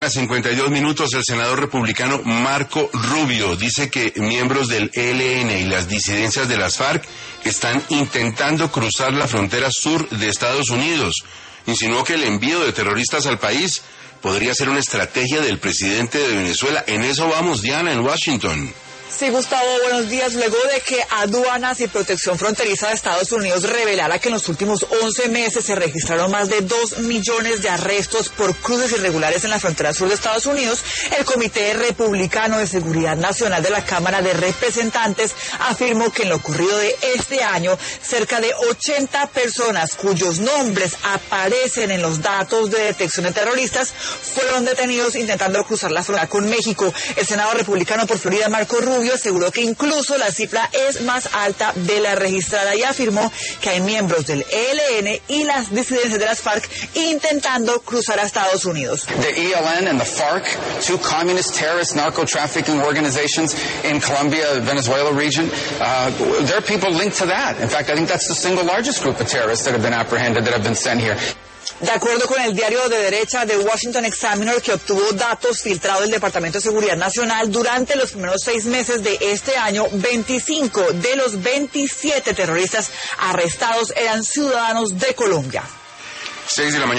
52 minutos, el senador republicano Marco Rubio dice que miembros del ELN y las disidencias de las FARC están intentando cruzar la frontera sur de Estados Unidos. Insinuó que el envío de terroristas al país podría ser una estrategia del presidente de Venezuela. En eso vamos, Diana, en Washington. Sí, Gustavo, buenos días. Luego de que Aduanas y Protección Fronteriza de Estados Unidos revelara que en los últimos 11 meses se registraron más de 2 millones de arrestos por cruces irregulares en la frontera sur de Estados Unidos, el Comité Republicano de Seguridad Nacional de la Cámara de Representantes afirmó que en lo ocurrido de este año, cerca de 80 personas cuyos nombres aparecen en los datos de detección de terroristas fueron detenidos intentando cruzar la frontera con México. El senador republicano por Florida, Marco Rubio, aseguró que incluso la cifra es más alta de la registrada y afirmó que hay miembros del ELN y las disidencias de las FARC intentando cruzar a Estados Unidos. The ELN and the FARC, two communist terrorist narco-trafficking organizations in Colombia, Venezuela region, there are people linked to that. In fact, I think that's the single largest group of terrorists that have been apprehended, that have been sent here. De acuerdo con el diario de derecha The Washington Examiner, que obtuvo datos filtrados del Departamento de Seguridad Nacional, durante los primeros 6 meses de este año, 25 de los 27 terroristas arrestados eran ciudadanos de Colombia. 6 de la mañana.